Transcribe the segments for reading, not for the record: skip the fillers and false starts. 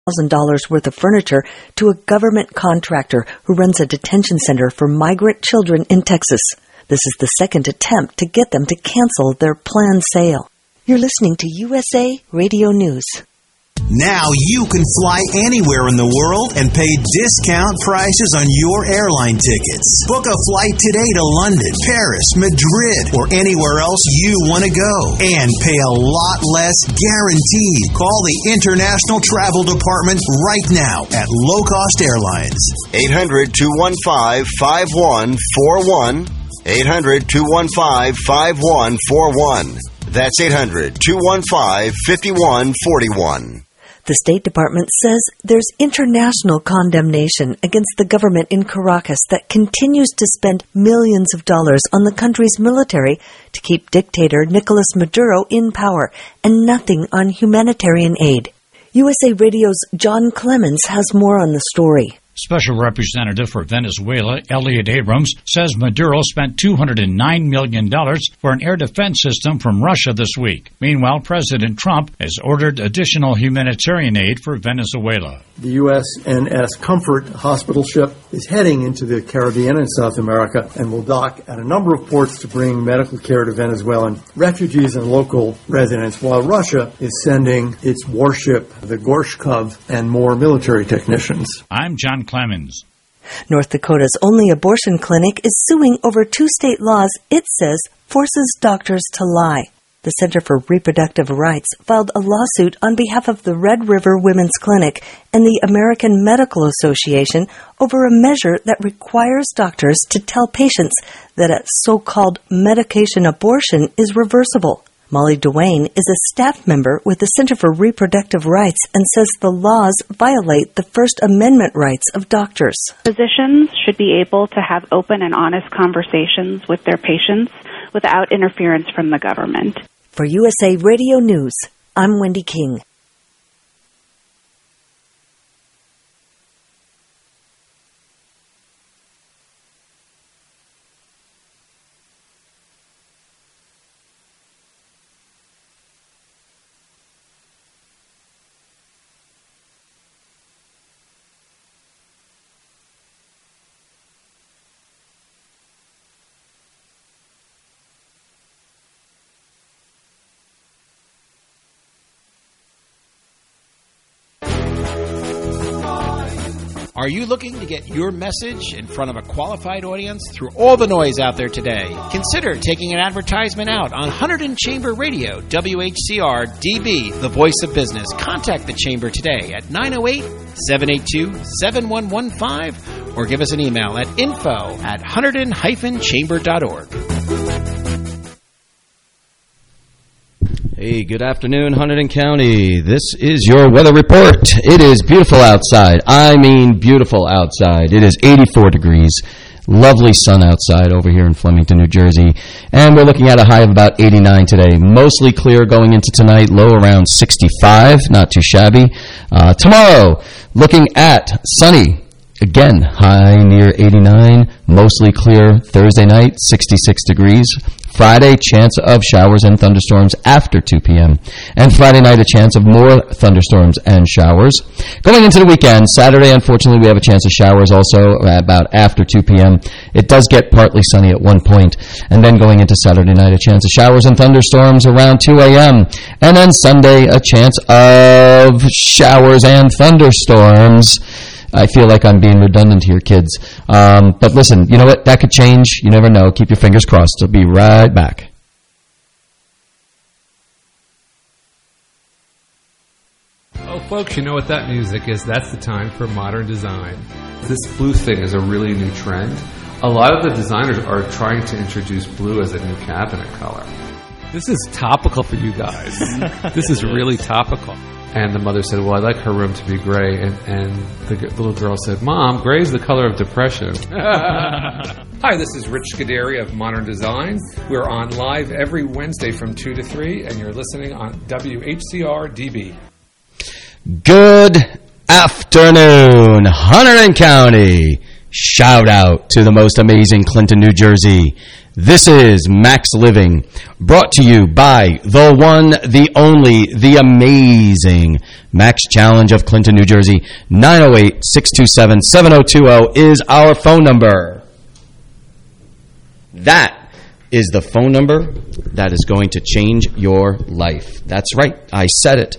$1,000 worth of furniture to a government contractor who runs a detention center for migrant children in Texas. This is the second attempt to get them to cancel their planned sale. You're listening to USA Radio News. Now you can fly anywhere in the world and pay discount prices on your airline tickets. Book a flight today to London, Paris, Madrid, or anywhere else you want to go. And pay a lot less guaranteed. Call the International Travel Department right now at Low Cost Airlines. 800-215-5141. 800-215-5141. That's 800-215-5141. The State Department says there's international condemnation against the government in Caracas that continues to spend millions of dollars on the country's military to keep dictator Nicolas Maduro in power and nothing on humanitarian aid. USA Radio's John Clemens has more on the story. Special Representative for Venezuela, Elliot Abrams, says Maduro spent $209 million for an air defense system from Russia this week. Meanwhile, President Trump has ordered additional humanitarian aid for Venezuela. The USNS Comfort hospital ship is heading into the Caribbean and South America and will dock at a number of ports to bring medical care to Venezuelan refugees and local residents, while Russia is sending its warship, the Gorshkov, and more military technicians. I'm John Clemens. North Dakota's only abortion clinic is suing over two state laws it says forces doctors to lie. The Center for Reproductive Rights filed a lawsuit on behalf of the Red River Women's Clinic and the American Medical Association over a measure that requires doctors to tell patients that a so-called medication abortion is reversible. Molly Duane is a staff member with the Center for Reproductive Rights and says the laws violate the First Amendment rights of doctors. Physicians should be able to have open and honest conversations with their patients without interference from the government. For USA Radio News, I'm Wendy King. Are you looking to get your message in front of a qualified audience through all the noise out there today? Consider taking an advertisement out on Hunterdon Chamber Radio, WHCR-DB, the voice of business. Contact the Chamber today at 908-782-7115 or give us an email at info@hunterdon-chamber.org. Hey, good afternoon, Hunterdon County. This is your weather report. It is beautiful outside. I mean beautiful outside. It is 84 degrees. Lovely sun outside over here in Flemington, New Jersey. And we're looking at a high of about 89 today. Mostly clear going into tonight, low around 65. Not too shabby. Tomorrow, looking at sunny. Again, high near 89, mostly clear. Thursday night, 66 degrees. Friday, chance of showers and thunderstorms after 2 p.m. And Friday night, a chance of more thunderstorms and showers. Going into the weekend, Saturday, unfortunately, we have a chance of showers also about after 2 p.m. It does get partly sunny at one point. And then going into Saturday night, a chance of showers and thunderstorms around 2 a.m. And then Sunday, a chance of showers and thunderstorms. I feel like I'm being redundant here, kids. But listen, you know what? That could change. You never know. Keep your fingers crossed. I'll be right back. Oh, folks, you know what that music is. That's the time for modern design. This blue thing is a really new trend. A lot of the designers are trying to introduce blue as a new cabinet color. This is topical for you guys. This is really topical. And the mother said, well, I like her room to be gray. And the little girl said, Mom, gray is the color of depression. Hi, this is Rich Scuderi of Modern Design. We're on live every Wednesday from 2 to 3, and you're listening on WHCR-DB. Good afternoon, Hunterdon County. Shout out to the most amazing Clinton, New Jersey. This is Max Living, brought to you by the one, the only, the amazing Max Challenge of Clinton, New Jersey. 908-627-7020 is our phone number. That is the phone number that is going to change your life. That's right. I said it.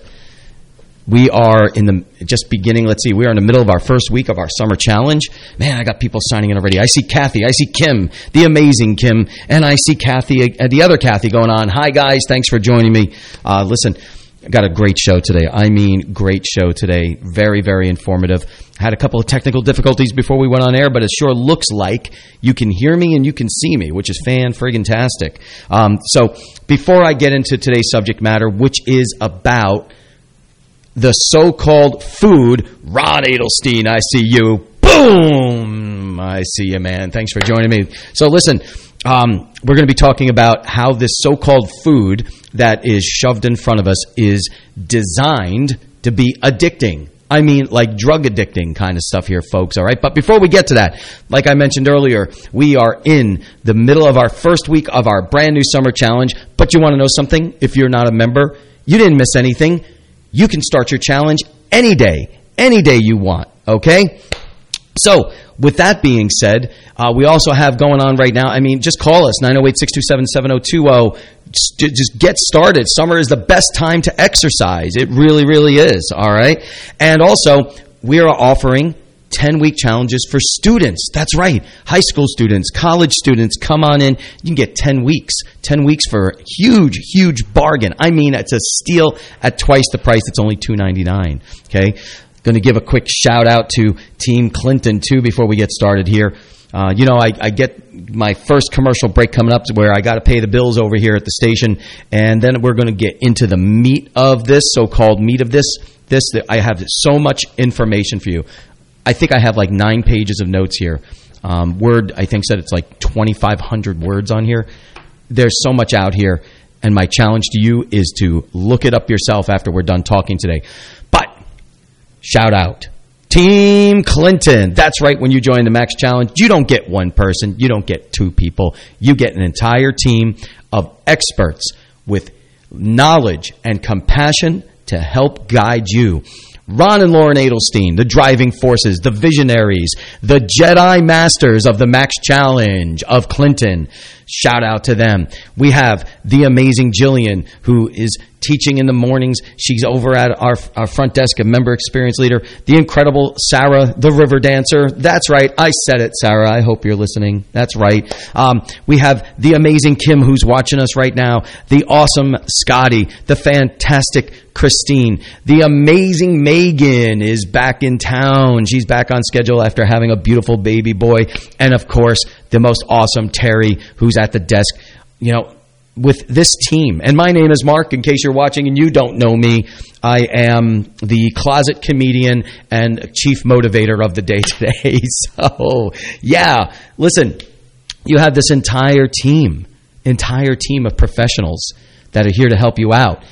We are in the just beginning. Let's see. We are in the middle of our first week of our summer challenge. Man, I got people signing in already. I see Kathy. I see Kim, the amazing Kim, and I see Kathy, the other Kathy, going on. Hi guys, thanks for joining me. Listen, I got a great show today. I mean, great show today. Very, very informative. Had a couple of technical difficulties before we went on air, but it sure looks like you can hear me and you can see me, which is fan-friggin-tastic. So before I get into today's subject matter, which is about the so-called food, Ron Adelstein, I see you. Boom! I see you, man. Thanks for joining me. So listen, we're going to be talking about how this so-called food that is shoved in front of us is designed to be addicting. I mean, like drug addicting kind of stuff here, folks, all right? But before we get to that, like I mentioned earlier, we are in the middle of our first week of our brand new summer challenge. But you want to know something? If you're not a member, you didn't miss anything. You can start your challenge any day you want, okay? So, with that being said, we also have going on right now, I mean, just call us, 908-627-7020. Just get started. Summer is the best time to exercise. It really, really is, all right? And also, we are offering 10-week challenges for students. That's right. High school students, college students, come on in. You can get 10 weeks. 10 weeks for a huge, huge bargain. I mean, it's a steal at twice the price. It's only $2.99. Okay? Going to give a quick shout out to Team Clinton, too, before we get started here. I get my first commercial break coming up where I got to pay the bills over here at the station, and then we're going to get into the meat of this, so-called meat of this. I have so much information for you. I think I have like 9 pages of notes here. Word, I think, said it's like 2,500 words on here. There's so much out here, and my challenge to you is to look it up yourself after we're done talking today. But, shout out. Team Clinton. That's right, when you join the Max Challenge, you don't get one person. You don't get 2 people. You get an entire team of experts with knowledge and compassion to help guide you. Ron and Lauren Adelstein, the driving forces, the visionaries, the Jedi Masters of the Max Challenge of Clinton. Shout out to them. We have the amazing Jillian, who is teaching in the mornings. She's over at our front desk, a member experience leader. The incredible Sarah, the river dancer. That's right. I said it, Sarah. I hope you're listening. That's right. We have the amazing Kim, who's watching us right now. The awesome Scotty. The fantastic Christine. The amazing Megan is back in town. She's back on schedule after having a beautiful baby boy. And, of course, the most awesome Terry, who's at the desk. You know, with this team. And my name is Mark, in case you're watching and you don't know me. I am the closet comedian and chief motivator of the day today. So, yeah, listen, you have this entire team of professionals that are here to help you out.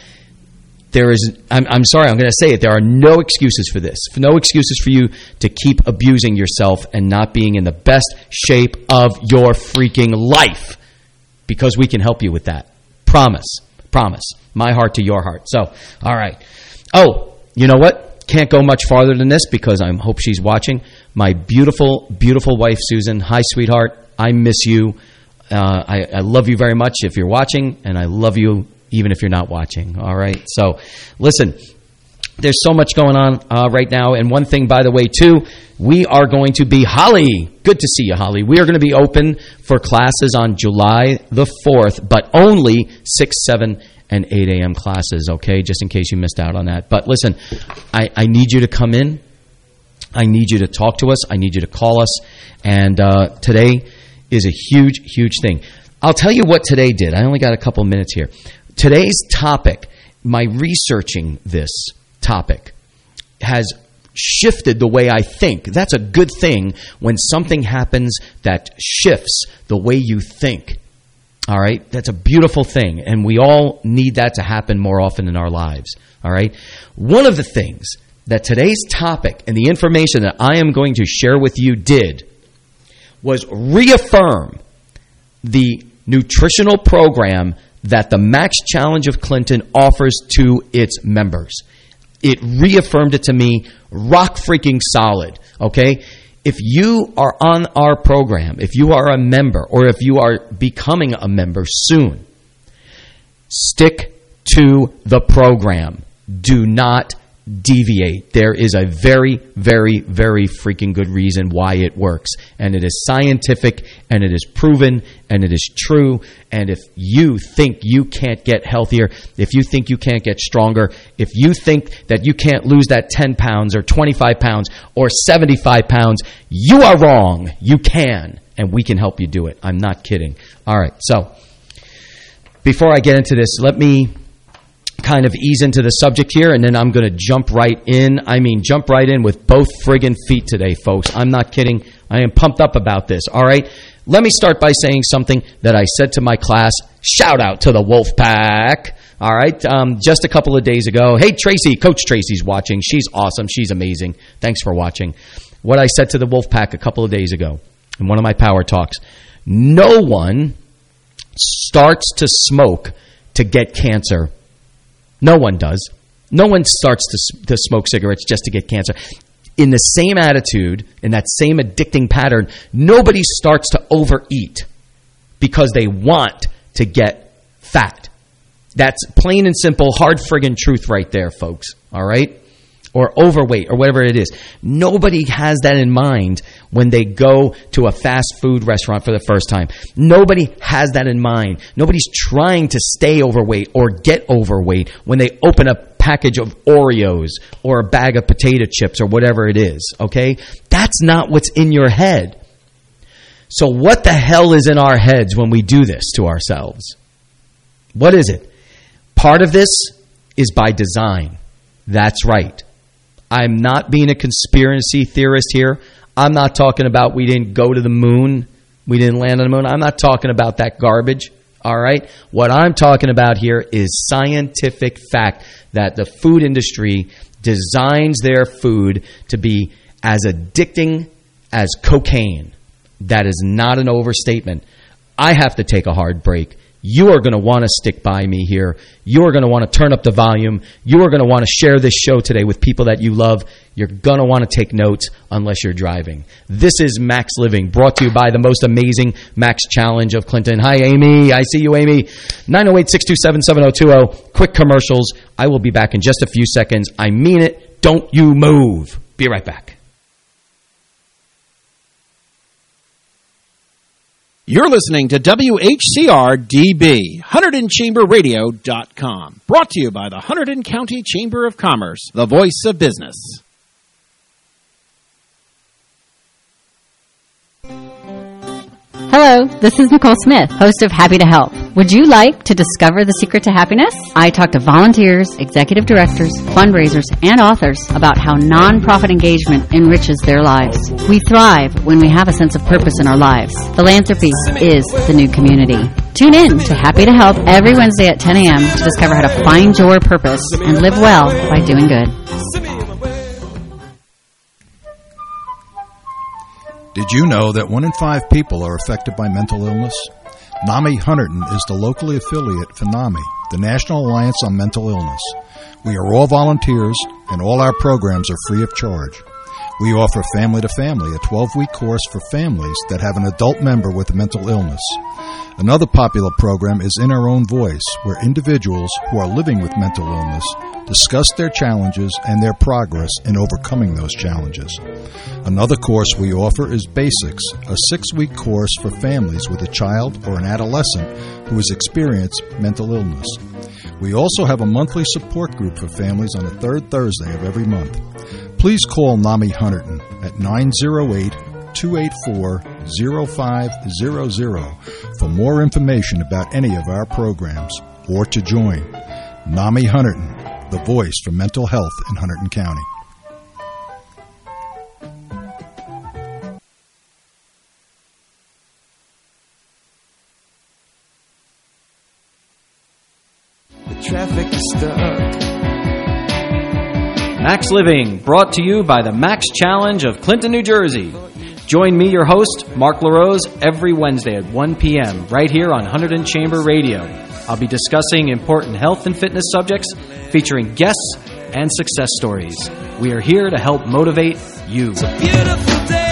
I'm sorry, I'm going to say it, there are no excuses for this. No excuses for you to keep abusing yourself and not being in the best shape of your freaking life. Because we can help you with that. Promise. My heart to your heart. So, all right. Oh, you know what? Can't go much farther than this because I hope she's watching. My beautiful, beautiful wife, Susan. Hi, sweetheart. I miss you. I love you very much if you're watching, and I love you even if you're not watching. All right? So, listen. There's so much going on right now. And one thing, by the way, too, we are going to be, Holly, good to see you, Holly. We are going to be open for classes on July the 4th, but only 6, 7, and 8 a.m. classes, okay, just in case you missed out on that. But listen, I need you to come in. I need you to talk to us. I need you to call us. And today is a huge, huge thing. I'll tell you what today did. I only got a couple minutes here. Today's topic, my researching this topic has shifted the way I think. That's a good thing when something happens that shifts the way you think. All right? That's a beautiful thing, and we all need that to happen more often in our lives. All right? One of the things that today's topic and the information that I am going to share with you did was reaffirm the nutritional program that the Max Challenge of Clinton offers to its members. It reaffirmed it to me, rock freaking solid, okay? If you are on our program, if you are a member, or if you are becoming a member soon, stick to the program. Do not deviate. There is a very, very, very freaking good reason why it works. And it is scientific, and it is proven, and it is true. And if you think you can't get healthier, if you think you can't get stronger, if you think that you can't lose that 10 pounds or 25 pounds or 75 pounds, you are wrong. You can, and we can help you do it. I'm not kidding. All right, so before I get into this, let me kind of ease into the subject here, and then I'm going to jump right in. I mean, jump right in with both friggin' feet today, folks. I'm not kidding. I am pumped up about this, all right? Let me start by saying something that I said to my class. Shout out to the Wolf Pack, all right? Just a couple of days ago. Hey, Tracy, Coach Tracy's watching. She's awesome. She's amazing. Thanks for watching. What I said to the Wolf Pack a couple of days ago in one of my power talks, no one starts to smoke to get cancer. No one does. No one starts to smoke cigarettes just to get cancer. In the same attitude, in that same addicting pattern, nobody starts to overeat because they want to get fat. That's plain and simple, hard friggin' truth right there, folks. All right? Or overweight, or whatever it is. Nobody has that in mind when they go to a fast food restaurant for the first time. Nobody has that in mind. Nobody's trying to stay overweight or get overweight when they open a package of Oreos or a bag of potato chips or whatever it is, okay? That's not what's in your head. So what the hell is in our heads when we do this to ourselves? What is it? Part of this is by design. That's right. I'm not being a conspiracy theorist here. I'm not talking about we didn't go to the moon. We didn't land on the moon. I'm not talking about that garbage. All right? What I'm talking about here is scientific fact that the food industry designs their food to be as addicting as cocaine. That is not an overstatement. I have to take a hard break. You are going to want to stick by me here. You are going to want to turn up the volume. You are going to want to share this show today with people that you love. You're going to want to take notes unless you're driving. This is Max Living, brought to you by the most amazing Max Challenge of Clinton. Hi, Amy. I see you, Amy. 908-627-7020. Quick commercials. I will be back in just a few seconds. I mean it. Don't you move. Be right back. You're listening to WHCR-DB, HunterdonChamberRadio.com. Brought to you by the Hunterdon County Chamber of Commerce, the voice of business. Hello, this is Nicole Smith, host of Happy to Help. Would you like to discover the secret to happiness? I talk to volunteers, executive directors, fundraisers, and authors about how nonprofit engagement enriches their lives. We thrive when we have a sense of purpose in our lives. Philanthropy is the new community. Tune in to Happy to Help every Wednesday at 10 a.m. to discover how to find your purpose and live well by doing good. Did you know that 1 in 5 people are affected by mental illness? NAMI Hunterdon is the locally affiliate for NAMI, the National Alliance on Mental Illness. We are all volunteers, and all our programs are free of charge. We offer Family to Family, a 12-week course for families that have an adult member with a mental illness. Another popular program is In Our Own Voice, where individuals who are living with mental illness discuss their challenges and their progress in overcoming those challenges. Another course we offer is Basics, a 6-week course for families with a child or an adolescent who has experienced mental illness. We also have a monthly support group for families on the third Thursday of every month. Please call NAMI Hunterdon at 908-284-0500 for more information about any of our programs or to join. NAMI Hunterdon, the voice for mental health in Hunterdon County. The traffic is stuck. Max Living, brought to you by the Max Challenge of Clinton, New Jersey. Join me, your host, Mark LaRose, every Wednesday at 1 p.m. right here on Hunterdon Chamber Radio. I'll be discussing important health and fitness subjects, featuring guests and success stories. We are here to help motivate you. It's a beautiful day.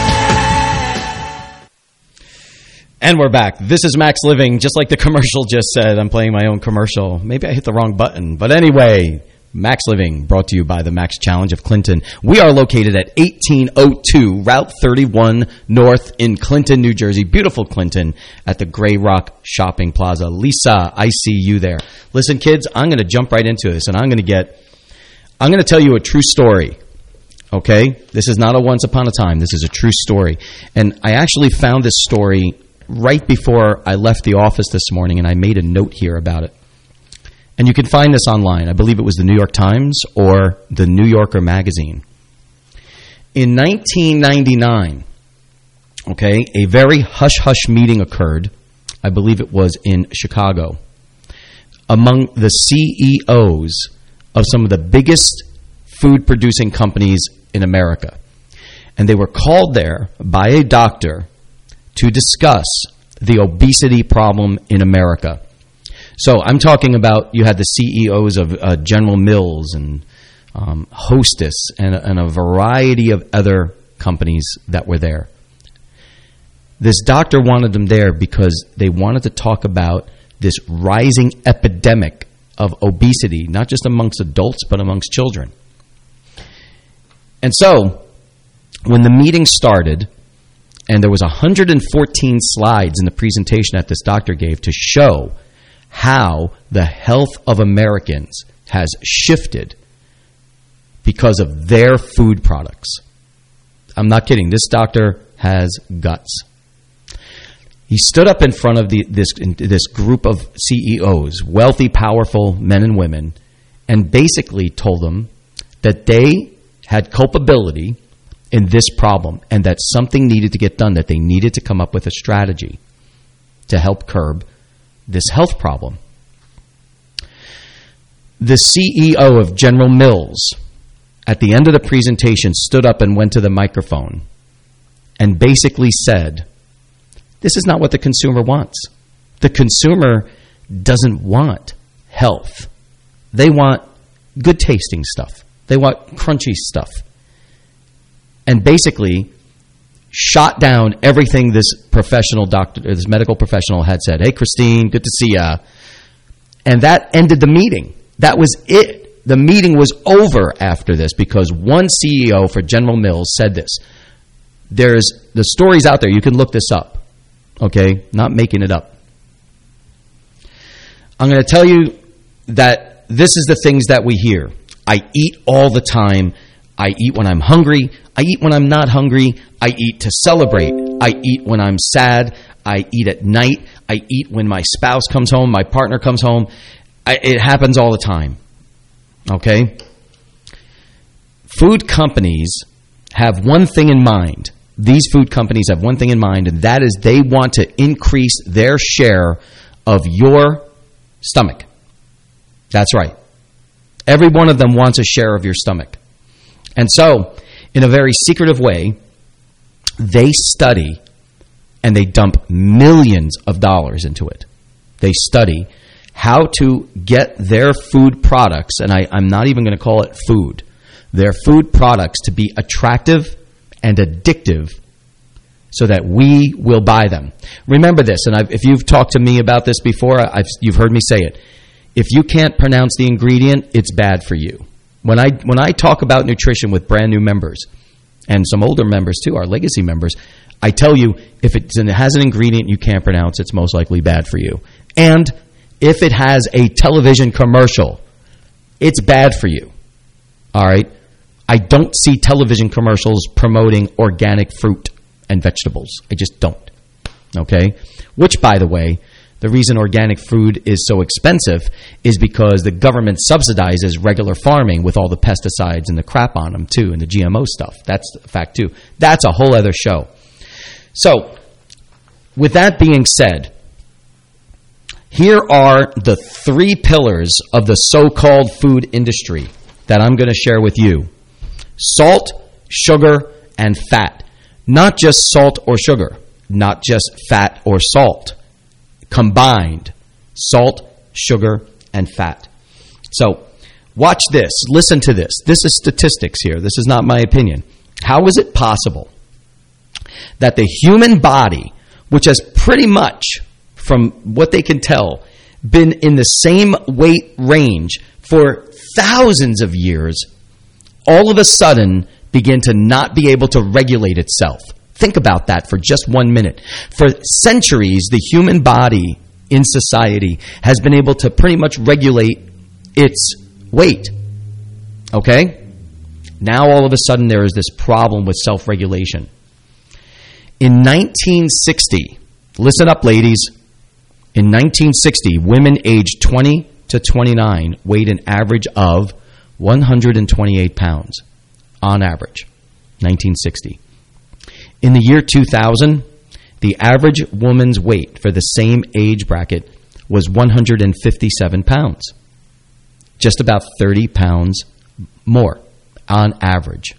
And we're back. This is Max Living. Just like the commercial just said, I'm playing my own commercial. Maybe I hit the wrong button. But anyway, Max Living, brought to you by the Max Challenge of Clinton. We are located at 1802 Route 31 North in Clinton, New Jersey. Beautiful Clinton at the Gray Rock Shopping Plaza. Lisa, I see you there. Listen, kids, I'm going to jump right into this, and I'm going to tell you a true story. Okay? This is not a once upon a time. This is a true story. And I actually found this story right before I left the office this morning, and I made a note here about it. And you can find this online. I believe it was the New York Times or the New Yorker magazine. In 1999, okay, a very hush-hush meeting occurred. I believe it was in Chicago, among the CEOs of some of the biggest food-producing companies in America. And they were called there by a doctor to discuss the obesity problem in America. So I'm talking about, you had the CEOs of General Mills and Hostess and a variety of other companies that were there. This doctor wanted them there because they wanted to talk about this rising epidemic of obesity, not just amongst adults, but amongst children. And so, when the meeting started, and there was 114 slides in the presentation that this doctor gave to show how the health of Americans has shifted because of their food products. I'm not kidding. This doctor has guts. He stood up in front of this group of CEOs, wealthy, powerful men and women, and basically told them that they had culpability in this problem and that something needed to get done, that they needed to come up with a strategy to help curb this health problem. The CEO of General Mills, at the end of the presentation, stood up and went to the microphone and basically said, this is not what the consumer wants. The consumer doesn't want health. They want good tasting stuff. They want crunchy stuff. And basically shot down everything this professional doctor, this medical professional had said. Hey, Christine, good to see ya. And that ended the meeting. That was it. The meeting was over after this because one CEO for General Mills said this. The story's out there. You can look this up. Okay? Not making it up. I'm going to tell you that this is the things that we hear. I eat all the time. I eat when I'm hungry. I eat when I'm not hungry. I eat to celebrate. I eat when I'm sad. I eat at night. I eat when my spouse comes home, my partner comes home. It happens all the time. Okay? Food companies have one thing in mind. These food companies have one thing in mind, and that is they want to increase their share of your stomach. That's right. Every one of them wants a share of your stomach. And so, in a very secretive way, they study and they dump millions of dollars into it. They study how to get their food products, and I'm not even going to call it food, their food products to be attractive and addictive so that we will buy them. Remember this, and if you've talked to me about this before, you've heard me say it. If you can't pronounce the ingredient, it's bad for you. When I talk about nutrition with brand new members, and some older members too, our legacy members, I tell you, if it has an ingredient you can't pronounce, it's most likely bad for you. And if it has a television commercial, it's bad for you. All right? I don't see television commercials promoting organic fruit and vegetables. I just don't. Okay? Which, by the way, the reason organic food is so expensive is because the government subsidizes regular farming with all the pesticides and the crap on them, too, and the GMO stuff. That's a fact, too. That's a whole other show. So, with that being said, here are the 3 pillars of the so-called food industry that I'm going to share with you. Salt, sugar, and fat. Not just salt or sugar, not just fat or salt. Combined, salt, sugar, and fat. So, watch this. Listen to this. This is statistics here. This is not my opinion. How is it possible that the human body, which has pretty much, from what they can tell, been in the same weight range for thousands of years, all of a sudden begin to not be able to regulate itself? Think about that for just 1 minute. For centuries, the human body in society has been able to pretty much regulate its weight. Okay? Now all of a sudden there is this problem with self-regulation. In 1960, listen up ladies, in 1960, women aged 20 to 29 weighed an average of 128 pounds on average. 1960. In the year 2000, the average woman's weight for the same age bracket was 157 pounds. Just about 30 pounds more on average.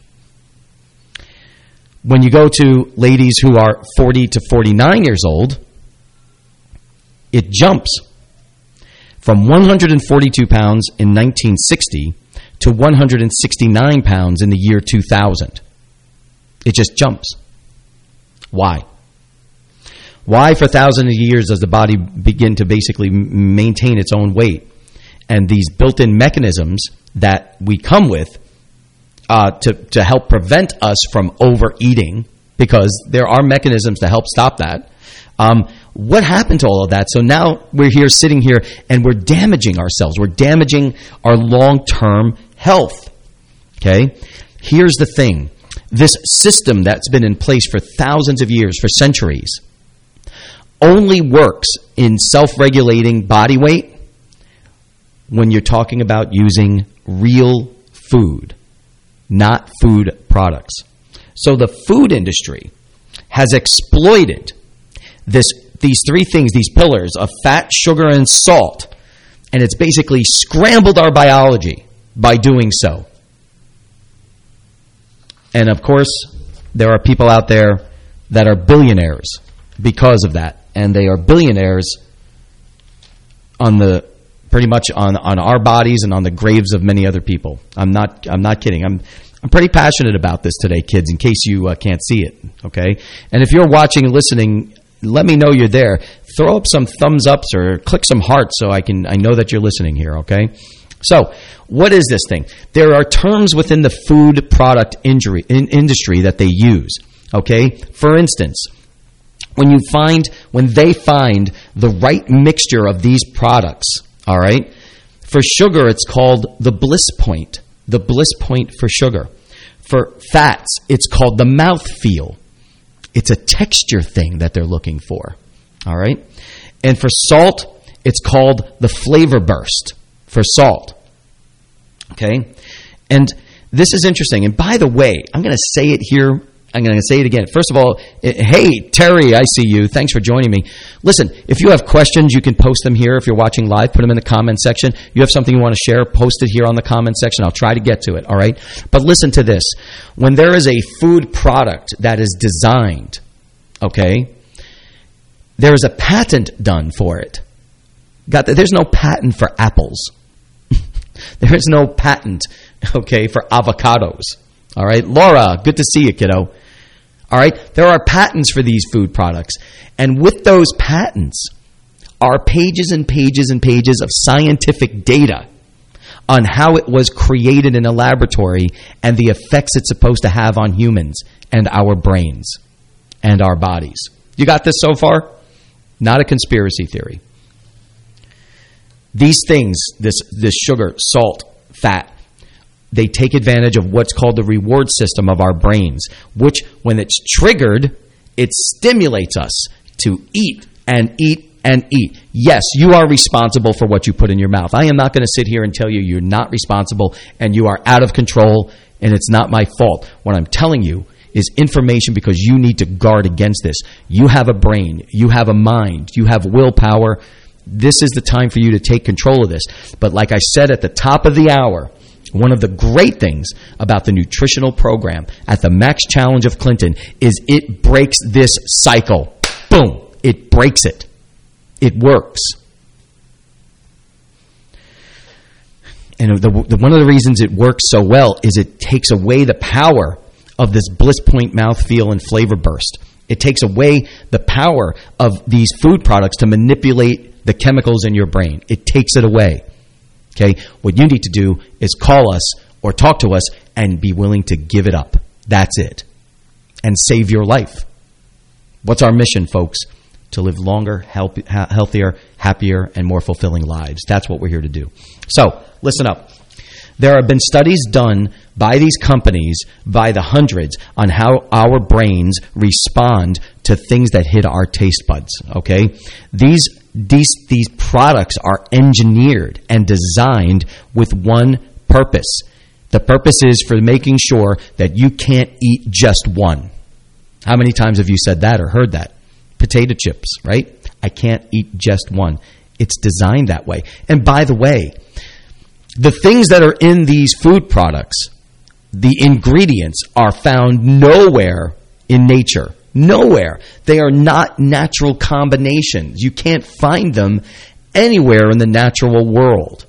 When you go to ladies who are 40 to 49 years old, it jumps from 142 pounds in 1960 to 169 pounds in the year 2000. It just jumps. Why? Why for thousands of years does the body begin to basically maintain its own weight? And these built-in mechanisms that we come with to help prevent us from overeating, because there are mechanisms to help stop that. What happened to all of that? So now we're here, sitting here, and we're damaging ourselves. We're damaging our long-term health. Okay? Here's the thing. This system that's been in place for thousands of years, for centuries, only works in self-regulating body weight when you're talking about using real food, not food products. So the food industry has exploited these three things, these pillars of fat, sugar, and salt, and it's basically scrambled our biology by doing so. And of course, there are people out there that are billionaires because of that, and they are billionaires on the pretty much on our bodies and on the graves of many other people. I'm not kidding. I'm pretty passionate about this today, kids, in case you can't see it, okay? And if you're watching and listening, let me know you're there. Throw up some thumbs ups or click some hearts so I know that you're listening here, okay? So, what is this thing? There are terms within the food product industry that they use, okay? For instance, when they find the right mixture of these products, all right? For sugar, it's called the bliss point for sugar. For fats, it's called the mouthfeel. It's a texture thing that they're looking for, all right? And for salt, it's called the flavor burst for salt, okay? And this is interesting. And by the way, I'm going to say it here. I'm going to say it again. First of all, hey, Terry, I see you. Thanks for joining me. Listen, if you have questions, you can post them here. If you're watching live, put them in the comment section. You have something you want to share, post it here on the comment section. I'll try to get to it, all right? But listen to this. When there is a food product that is designed, okay, there is a patent done for it. There's no patent for apples. There is no patent, okay, for avocados. All right, Laura, good to see you, kiddo. All right, there are patents for these food products. And with those patents are pages and pages and pages of scientific data on how it was created in a laboratory and the effects it's supposed to have on humans and our brains and our bodies. You got this so far? Not a conspiracy theory. These things, this sugar, salt, fat, they take advantage of what's called the reward system of our brains, which, when it's triggered, it stimulates us to eat and eat and eat. Yes, you are responsible for what you put in your mouth. I am not going to sit here and tell you you're not responsible and you are out of control and it's not my fault. What I'm telling you is information because you need to guard against this. You have a brain. You have a mind. You have willpower. This is the time for you to take control of this. But like I said at the top of the hour, One of the great things about the nutritional program at the Max Challenge of Clinton is it breaks this cycle. Boom. It breaks it. It works. And one of the reasons it works so well is it takes away the power of this Bliss Point mouthfeel and flavor burst. It takes away the power of these food products to manipulate the chemicals in your brain. It takes it away. Okay? What you need to do is call us or talk to us and be willing to give it up. That's it. And save your life. What's our mission, folks? To live longer, healthier, happier, and more fulfilling lives. That's what we're here to do. So, listen up. There have been studies done by these companies by the hundreds on how our brains respond to things that hit our taste buds, okay? These products are engineered and designed with one purpose. The purpose is for making sure that you can't eat just one. How many times have you said that or heard that? Potato chips, right? I can't eat just one. It's designed that way. And by the way, the things that are in these food products, the ingredients are found nowhere in nature. Nowhere. They are not natural combinations. You can't find them anywhere in the natural world.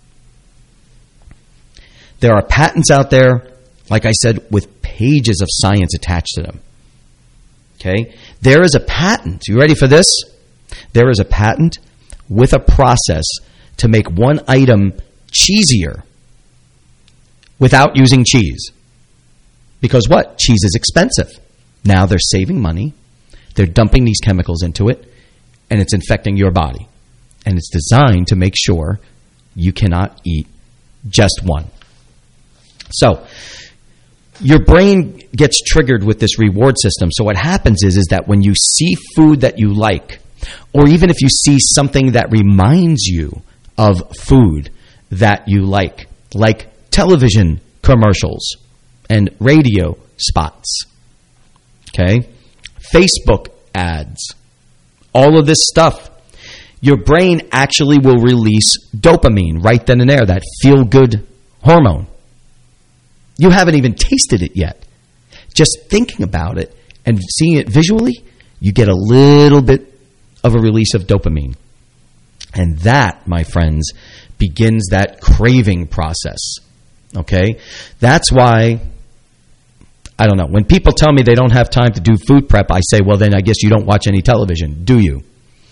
There are patents out there, like I said, with pages of science attached to them. Okay? There is a patent. You ready for this? There is a patent with a process to make one item cheesier without using cheese. Because what? Cheese is expensive. Now they're saving money. They're dumping these chemicals into it, and it's infecting your body. And it's designed to make sure you cannot eat just one. So, your brain gets triggered with this reward system. So what happens is that when you see food that you like, or even if you see something that reminds you of food that you like television commercials and radio spots, okay, Facebook ads, all of this stuff, your brain actually will release dopamine right then and there, that feel-good hormone. You haven't even tasted it yet. Just thinking about it and seeing it visually, you get a little bit of a release of dopamine. And that, my friends, begins that craving process. Okay? That's why, I don't know, when people tell me they don't have time to do food prep, I say, well, then I guess you don't watch any television, do you?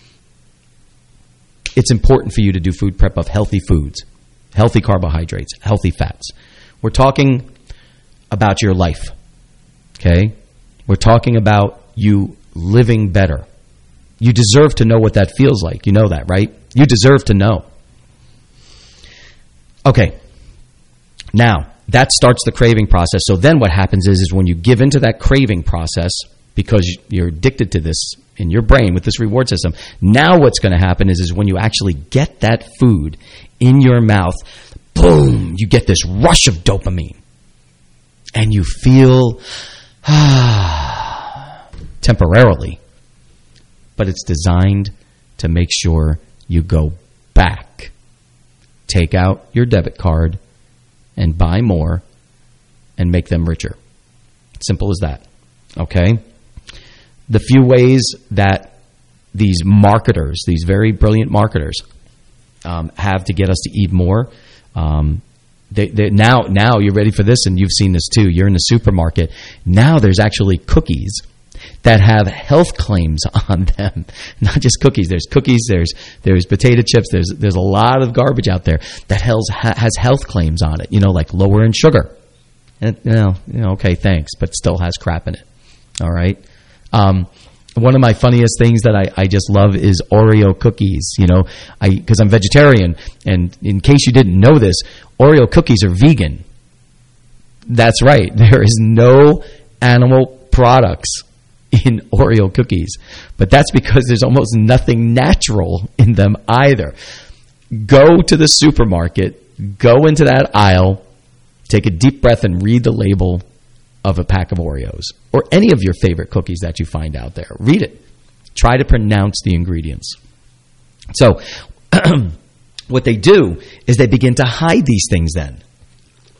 It's important for you to do food prep of healthy foods, healthy carbohydrates, healthy fats. We're talking about your life, okay? We're talking about you living better. You deserve to know what that feels like. You know that, right? You deserve to know. Okay. Now, that starts the craving process. So then what happens is when you give into that craving process, because you're addicted to this in your brain with this reward system, now what's going to happen is when you actually get that food in your mouth, boom, you get this rush of dopamine. And you feel temporarily. But it's designed to make sure you go back. Take out your debit card and buy more and make them richer. Simple as that. Okay? The few ways that these marketers, these very brilliant marketers, have to get us to eat more, now you're ready for this, and you've seen this too. You're in the supermarket. Now there's actually cookies that have health claims on them. Not just cookies. There's cookies, there's potato chips, there's a lot of garbage out there that has health claims on it, like lower in sugar. And okay, thanks, but still has crap in it. All right? One of my funniest things that I just love is Oreo cookies, because I'm vegetarian, and in case you didn't know this, Oreo cookies are vegan. That's right. There is no animal products in Oreo cookies. But that's because there's almost nothing natural in them either. Go to the supermarket, go into that aisle, take a deep breath and read the label of a pack of Oreos or any of your favorite cookies that you find out there. Read it. Try to pronounce the ingredients. So what they do is they begin to hide these things then.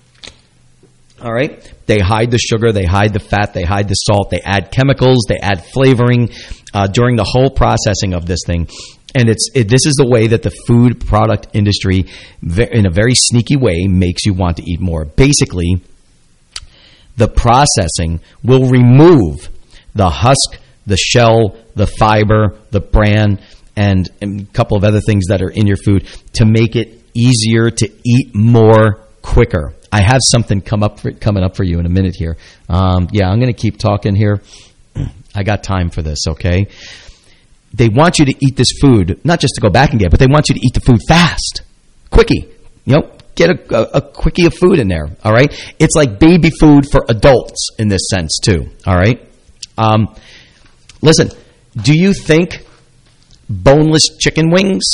All right? They hide the sugar, they hide the fat, they hide the salt, they add chemicals, they add flavoring during the whole processing of this thing. And this is the way that the food product industry, in a very sneaky way, makes you want to eat more. Basically, the processing will remove the husk, the shell, the fiber, the bran, and a couple of other things that are in your food to make it easier to eat more quicker. I have something coming up for you in a minute here. I'm going to keep talking here. I got time for this, okay? They want you to eat this food, not just to go back and get, but they want you to eat the food fast. Quickie. Get a quickie of food in there, all right? It's like baby food for adults in this sense, too, all right? Listen, do you think boneless chicken wings?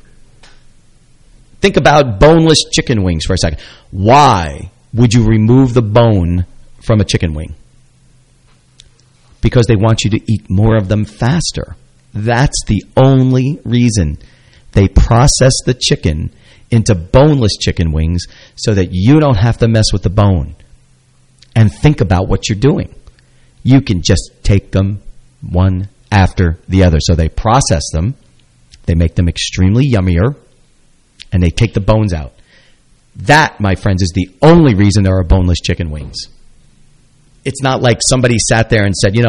Think about boneless chicken wings for a second. Why would you remove the bone from a chicken wing? Because they want you to eat more of them faster. That's the only reason. They process the chicken into boneless chicken wings so that you don't have to mess with the bone. And think about what you're doing. You can just take them one after the other. So they process them, they make them extremely yummier, and they take the bones out. That, my friends, is the only reason there are boneless chicken wings. It's not like somebody sat there and said,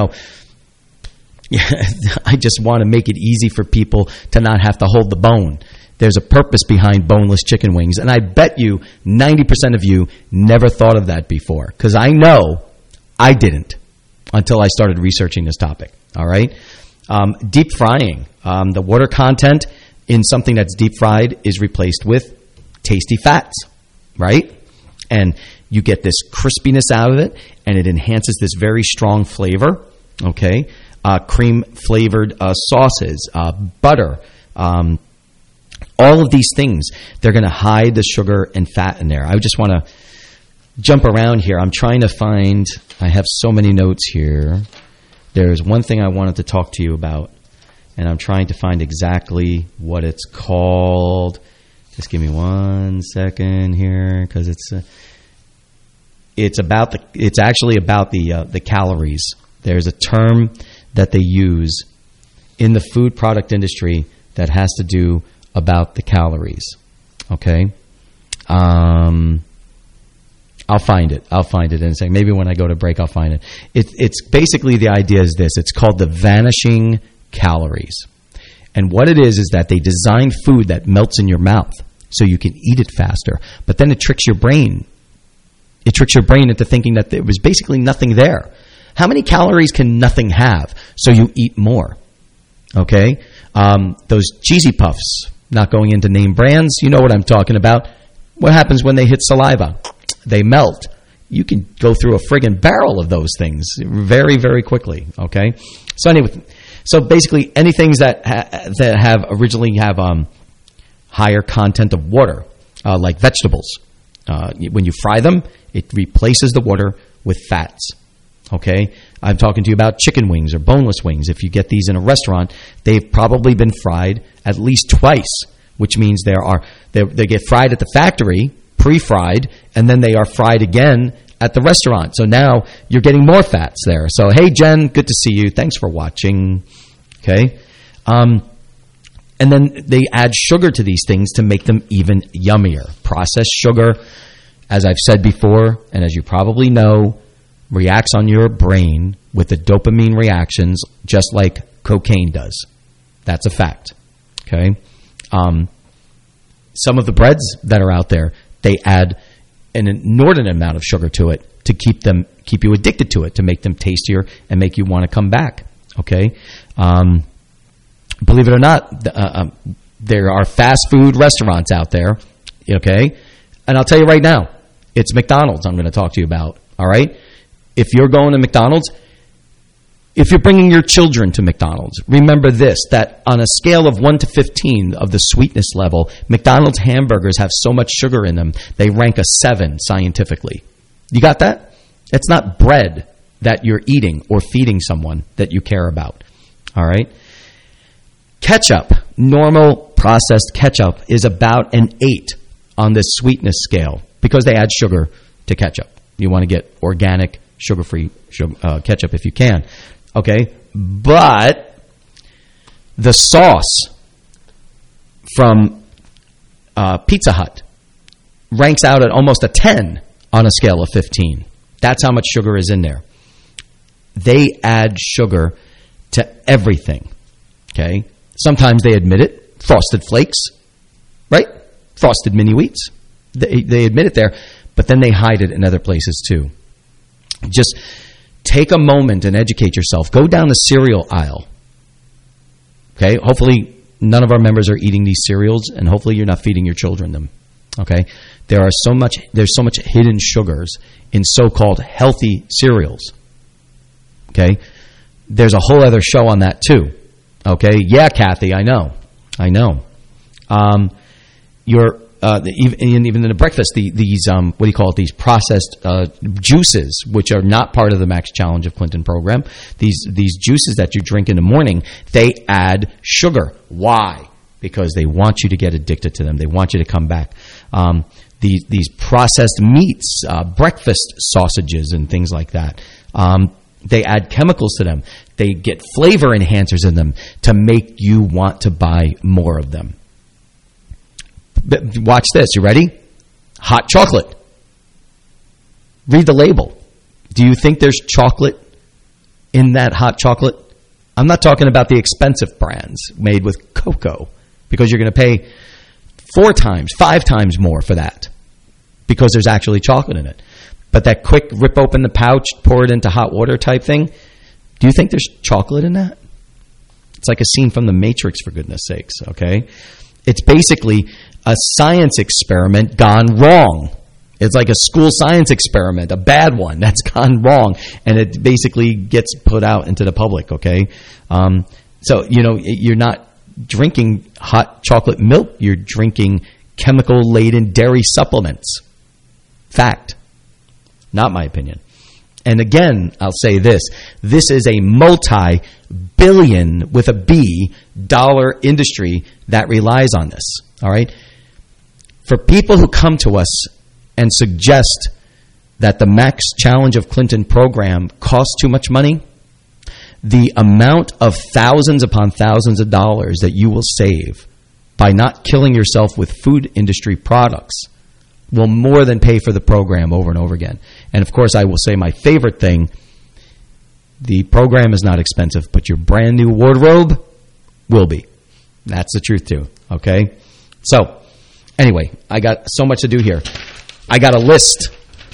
I just want to make it easy for people to not have to hold the bone. There's a purpose behind boneless chicken wings. And I bet you 90% of you never thought of that before. Because I know I didn't until I started researching this topic. All right? Deep frying. The water content in something that's deep fried is replaced with tasty fats. Right? And you get this crispiness out of it, and it enhances this very strong flavor. Okay? Cream-flavored sauces, butter, all of these things, they're going to hide the sugar and fat in there. I just want to jump around here. I'm trying to find, I have so many notes here. There's one thing I wanted to talk to you about, and I'm trying to find exactly what it's called. Just give me 1 second here, because it's actually about the calories. There's a term that they use in the food product industry that has to do about the calories. Okay? I'll find it in a second. Maybe when I go to break, I'll find it. It's basically, the idea is this. It's called the vanishing calories. And what it is that they design food that melts in your mouth so you can eat it faster. But then it tricks your brain. It tricks your brain into thinking that there was basically nothing there. How many calories can nothing have? So you eat more. Okay? Those cheesy puffs, not going into name brands, you know what I'm talking about. What happens when they hit saliva? They melt. You can go through a friggin' barrel of those things very, very quickly. Okay? So anyway, so basically anything that originally have higher content of water, like vegetables, when you fry them, it replaces the water with fats. Okay, I'm talking to you about chicken wings or boneless wings. If you get these in a restaurant, they've probably been fried at least twice, which means they get fried at the factory, pre-fried, and then they are fried again at the restaurant. So now you're getting more fats there. So hey, Jen, good to see you. Thanks for watching. Okay, and then they add sugar to these things to make them even yummier. Processed sugar, as I've said before, and as you probably know, reacts on your brain with the dopamine reactions just like cocaine does. That's a fact. Okay? Some of the breads that are out there, they add an inordinate amount of sugar to it to keep you addicted to it, to make them tastier and make you want to come back. Okay? Believe it or not, there are fast food restaurants out there. Okay? And I'll tell you right now, it's McDonald's I'm going to talk to you about. All right? If you're going to McDonald's, if you're bringing your children to McDonald's, remember this, that on a scale of 1 to 15 of the sweetness level, McDonald's hamburgers have so much sugar in them, they rank a 7 scientifically. You got that? It's not bread that you're eating or feeding someone that you care about. All right? Ketchup, normal processed ketchup, is about an 8 on this sweetness scale because they add sugar to ketchup. You want to get organic, sugar-free ketchup if you can. Okay? But the sauce from Pizza Hut ranks out at almost a 10 on a scale of 15. That's how much sugar is in there. They add sugar to everything. Okay? Sometimes they admit it. Frosted Flakes, right? Frosted Mini Wheats. They admit it there, but then they hide it in other places too. Just take a moment and educate yourself. Go down the cereal aisle. Okay? Hopefully none of our members are eating these cereals, and hopefully you're not feeding your children them. Okay? There's so much hidden sugars in so-called healthy cereals. Okay? There's a whole other show on that too. Okay? Yeah, Kathy, I know. Even in the breakfast, these what do you call it? These processed juices, which are not part of the Max Challenge of Clinton program. These juices that you drink in the morning, they add sugar. Why? Because they want you to get addicted to them. They want you to come back. These processed meats, breakfast sausages and things like that, they add chemicals to them. They get flavor enhancers in them to make you want to buy more of them. But watch this. You ready? Hot chocolate. Read the label. Do you think there's chocolate in that hot chocolate? I'm not talking about the expensive brands made with cocoa, because you're going to pay 4 times, 5 times more for that because there's actually chocolate in it. But that quick rip open the pouch, pour it into hot water type thing, do you think there's chocolate in that? It's like a scene from The Matrix, for goodness sakes, okay? It's basically a science experiment gone wrong. It's like a school science experiment, a bad one that's gone wrong, and it basically gets put out into the public, okay? So, you're not drinking hot chocolate milk. You're drinking chemical-laden dairy supplements. Fact. Not my opinion. And again, I'll say this. This is a multi-billion, with a B, dollar industry that relies on this. All right? For people who come to us and suggest that the Max Challenge of Clinton program costs too much money, the amount of thousands upon thousands of dollars that you will save by not killing yourself with food industry products will more than pay for the program over and over again. And of course, I will say my favorite thing, the program is not expensive, but your brand new wardrobe will be. That's the truth too, okay? So, anyway, I got so much to do here. I got a list.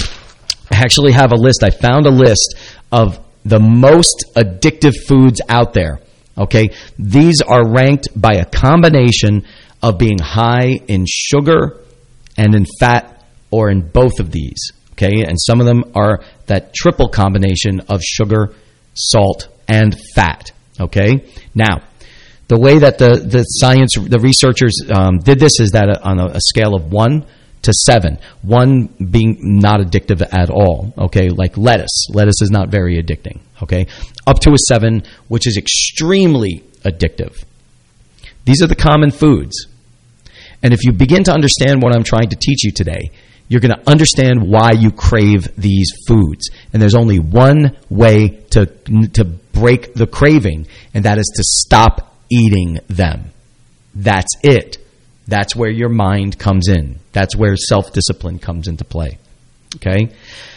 I actually have a list. I found a list of the most addictive foods out there, okay? These are ranked by a combination of being high in sugar and in fat, or in both of these, okay? And some of them are that triple combination of sugar, salt, and fat, okay? Now, the way that the researchers did this is that on a scale of 1 to 7, 1 being not addictive at all, okay? Like lettuce. Lettuce is not very addicting, okay? Up to a 7, which is extremely addictive. These are the common foods. And if you begin to understand what I'm trying to teach you today, you're going to understand why you crave these foods. And there's only one way to break the craving, and that is to stop eating them. That's it. That's where your mind comes in. That's where self-discipline comes into play. Okay?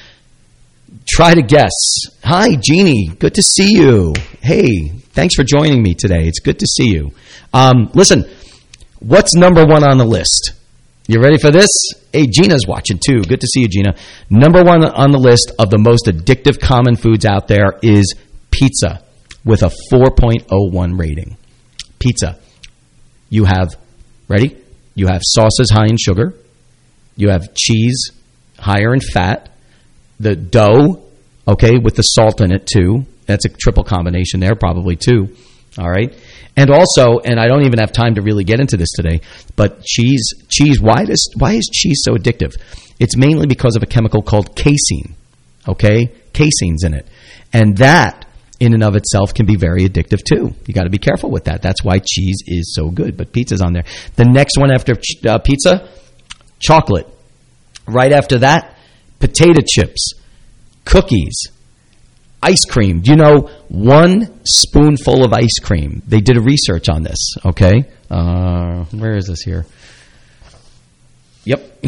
Try to guess. Hi, Jeannie. Good to see you. Hey, thanks for joining me today. It's good to see you. Listen, what's number 1 on the list? You ready for this? Hey, Gina's watching too. Good to see you, Gina. Number 1 on the list of the most addictive common foods out there is pizza, with a 4.01 rating. Pizza. You have, ready? You have sauces high in sugar. You have cheese higher in fat. The dough, okay, with the salt in it too. That's a triple combination there, probably too. All right? And also, and I don't even have time to really get into this today, but cheese, why is cheese so addictive? It's mainly because of a chemical called casein, okay? Casein's in it. And that, in and of itself, can be very addictive too. You got to be careful with that. That's why cheese is so good, but pizza's on there. The next one after pizza, chocolate. Right after that, potato chips, cookies, ice cream. Do you know 1 spoonful of ice cream? They did a research on this, okay? Where is this here? Yep.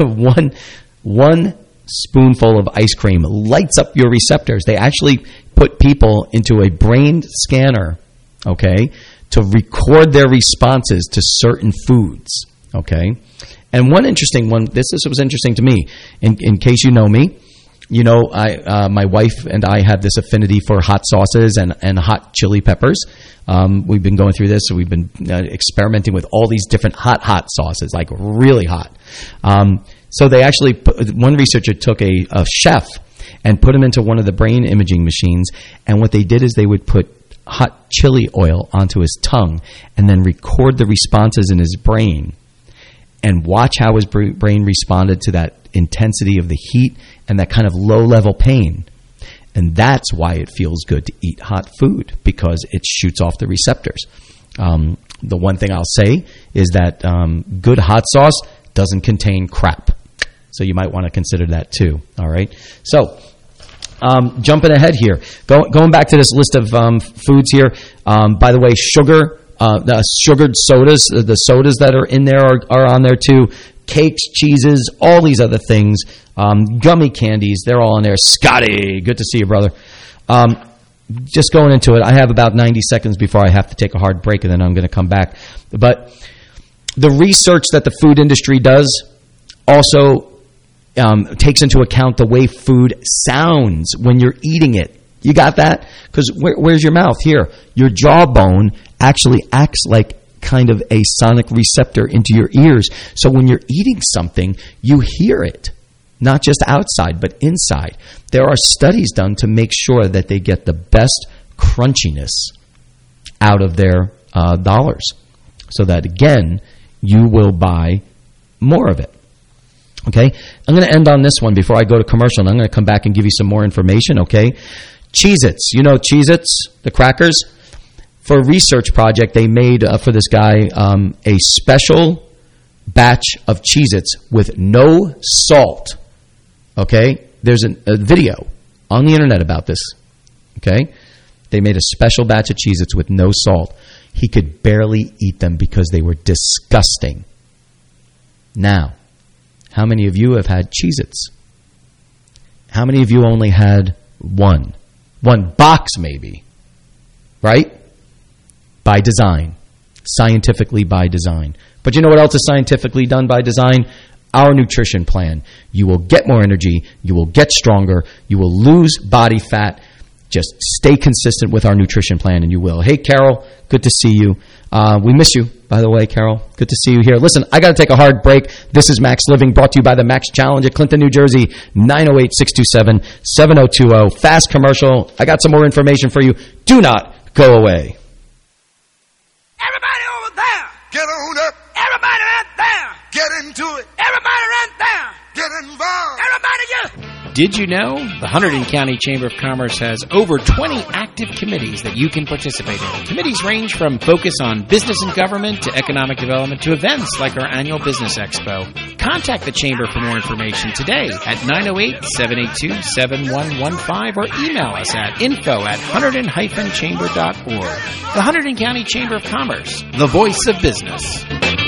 one spoonful of ice cream lights up your receptors. They actually put people into a brain scanner, okay, to record their responses to certain foods, okay? And one interesting one, this was interesting to me, in case you know me, you know, my wife and I have this affinity for hot sauces and hot chili peppers. We've been going through this, so we've been experimenting with all these different hot sauces, like really hot. So they actually, one researcher took a chef and put him into one of the brain imaging machines, and what they did is they would put hot chili oil onto his tongue and then record the responses in his brain and watch how his brain responded to that intensity of the heat and that kind of low-level pain. And that's why it feels good to eat hot food, because it shoots off the receptors. The one thing I'll say is that good hot sauce doesn't contain crap. So you might want to consider that too, all right? So jumping ahead here, going back to this list of foods here, by the way, sugar, the sugared sodas, the sodas that are in there are on there too. Cakes, cheeses, all these other things, gummy candies, they're all in there. Scotty, good to see you, brother. Just going into it, I have about 90 seconds before I have to take a hard break, and then I'm going to come back. But the research that the food industry does also takes into account the way food sounds when you're eating it. You got that? Because where's your mouth? Here. Your jawbone actually acts like kind of a sonic receptor into your ears. So when you're eating something, you hear it, not just outside, but inside. There are studies done to make sure that they get the best crunchiness out of their dollars, so that, again, you will buy more of it. Okay? I'm going to end on this one before I go to commercial, and I'm going to come back and give you some more information, okay? Cheez-Its. You know Cheez-Its, the crackers? For a research project, they made, for this guy, a special batch of Cheez-Its with no salt. Okay? There's a video on the internet about this. Okay? They made a special batch of Cheez-Its with no salt. He could barely eat them because they were disgusting. Now, how many of you have had Cheez-Its? How many of you only had one? One box, maybe. Right? By design. Scientifically by design. But you know what else is scientifically done by design? Our nutrition plan. You will get more energy. You will get stronger. You will lose body fat. Just stay consistent with our nutrition plan, and you will. Hey, Carol, good to see you. We miss you, by the way, Carol. Good to see you here. Listen, I got to take a hard break. This is Max Living, brought to you by the Max Challenge at Clinton, New Jersey, 908-627-7020. Fast commercial. I got some more information for you. Do not go away. Everybody over there, get on up. Everybody right there, get into it. Everybody right there, get involved. Everybody, Did you know the Hunterdon County Chamber of Commerce has over 20 active committees that you can participate in? Committees range from focus on business and government to economic development to events like our annual Business Expo. Contact the Chamber for more information today at 908-782-7115 or email us at info@hunterdon-chamber.org. The Hunterdon County Chamber of Commerce, the voice of business.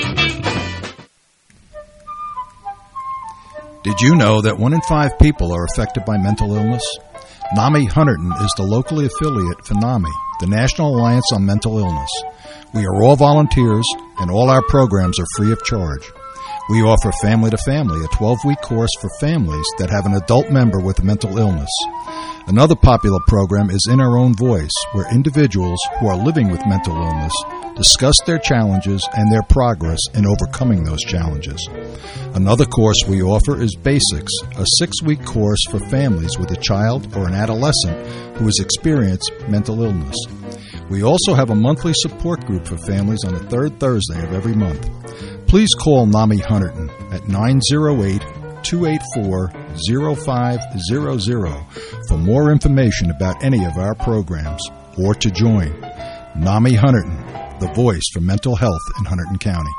Did you know that 1 in 5 people are affected by mental illness? NAMI Hunterdon is the locally affiliate for NAMI, the National Alliance on Mental Illness. We are all volunteers, and all our programs are free of charge. We offer Family to Family, a 12-week course for families that have an adult member with a mental illness. Another popular program is In Our Own Voice, where individuals who are living with mental illness discuss their challenges and their progress in overcoming those challenges. Another course we offer is Basics, a 6-week course for families with a child or an adolescent who has experienced mental illness. We also have a monthly support group for families on the third Thursday of every month. Please call NAMI Hunterdon at 908-284-0500 for more information about any of our programs or to join. NAMI Hunterdon, the voice for mental health in Hunterdon County.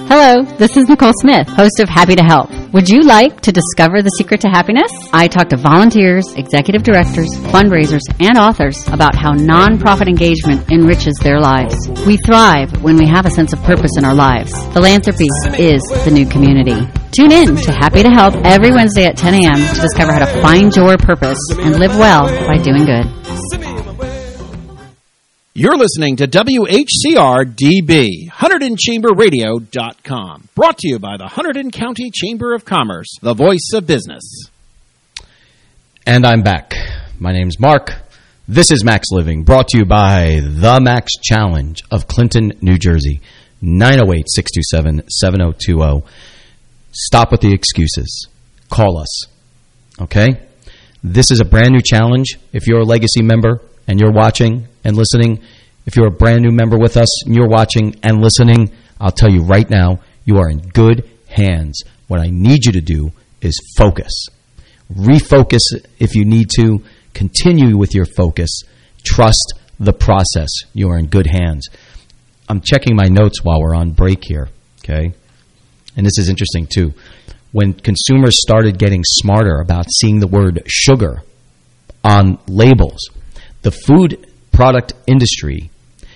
Hello, this is Nicole Smith, host of Happy to Help. Would you like to discover the secret to happiness? I talk to volunteers, executive directors, fundraisers, and authors about how nonprofit engagement enriches their lives. We thrive when we have a sense of purpose in our lives. Philanthropy is the new community. Tune in to Happy to Help every Wednesday at 10 a.m. to discover how to find your purpose and live well by doing good. You're listening to WHCR-DB, HunterdonChamberRadio.com. Brought to you by the Hunterdon County Chamber of Commerce, the voice of business. And I'm back. My name's Mark. This is Max Living, brought to you by the Max Challenge of Clinton, New Jersey. 908-627-7020. Stop with the excuses. Call us. Okay? This is a brand new challenge. If you're a Legacy member and you're watching and listening, if you're a brand new member with us and you're watching and listening, I'll tell you right now, you are in good hands. What I need you to do is focus. Refocus if you need to. Continue with your focus. Trust the process. You are in good hands. I'm checking my notes while we're on break here, okay? And this is interesting, too. When consumers started getting smarter about seeing the word sugar on labels, the food product industry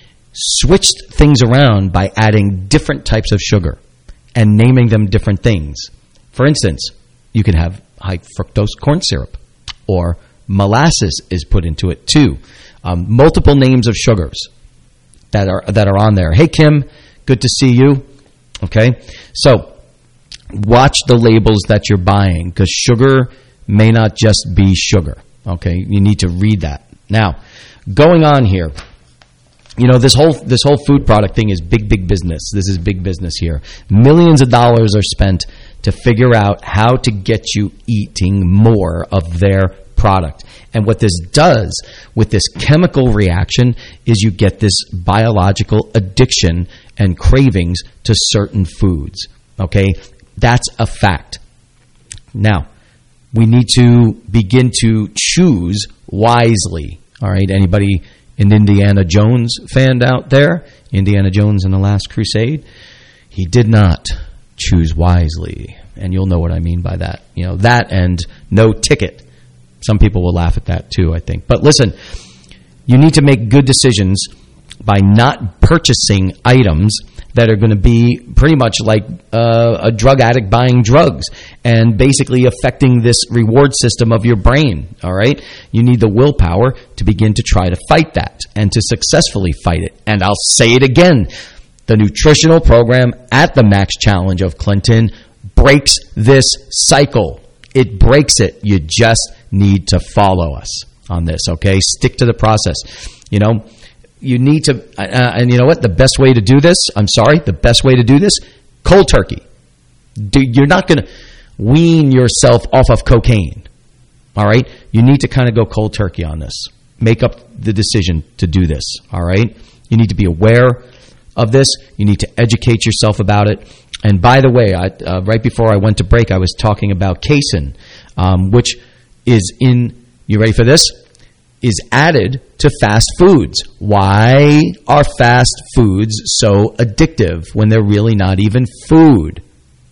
switched things around by adding different types of sugar and naming them different things. For instance, you can have high fructose corn syrup, or molasses is put into it too. Multiple names of sugars that are on there. Hey, Kim, good to see you. Okay, so watch the labels that you're buying, because sugar may not just be sugar. Okay, you need to read that. Now, going on here, you know, this whole food product thing is big business. This is big business here. Millions of dollars are spent to figure out how to get you eating more of their product. And what this does with this chemical reaction is you get this biological addiction and cravings to certain foods. Okay? That's a fact. Now, we need to begin to choose wisely. All right, anybody an Indiana Jones fan out there? Indiana Jones and the Last Crusade? He did not choose wisely. And you'll know what I mean by that. You know, that and no ticket. Some people will laugh at that too, I think. But listen, you need to make good decisions by not purchasing items that are going to be pretty much like a drug addict buying drugs and basically affecting this reward system of your brain, all right? You need the willpower to begin to try to fight that and to successfully fight it. And I'll say it again, the nutritional program at the Max Challenge of Clinton breaks this cycle. It breaks it. You just need to follow us on this, okay? Stick to the process. You know, you need to, and you know what? The best way to do this, the best way to do this, cold turkey. You're not going to wean yourself off of cocaine, all right? You need to kind of go cold turkey on this. Make up the decision to do this, all right? You need to be aware of this. You need to educate yourself about it. And by the way, right before I went to break, I was talking about casein, which is in, you ready for this? Is added to fast foods. Why are fast foods so addictive when they're really not even food?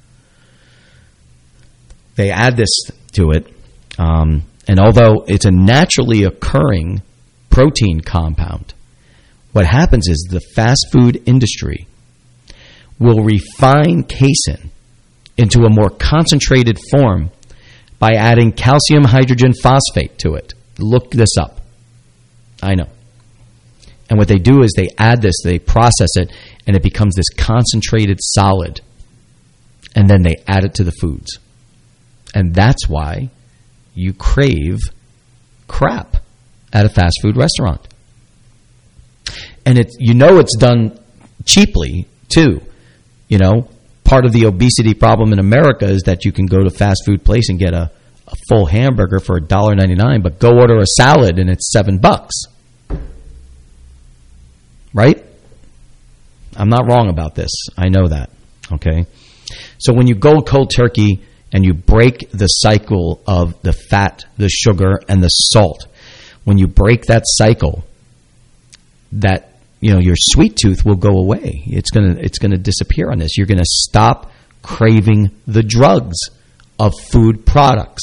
They add this to it, and although it's a naturally occurring protein compound, what happens is the fast food industry will refine casein into a more concentrated form by adding calcium hydrogen phosphate to it. Look this up. I know. And what they do is they add this, they process it, and it becomes this concentrated solid. And then they add it to the foods. And that's why you crave crap at a fast food restaurant. And it's done cheaply, too. You know, part of the obesity problem in America is that you can go to a fast food place and get a full hamburger for $1.99, but go order a salad and it's $7. Right? I'm not wrong about this. I know that. Okay? So when you go cold turkey and you break the cycle of the fat, the sugar, and the salt, when you break that cycle, that your sweet tooth will go away. It's gonna disappear on this. You're gonna stop craving the drugs of food products.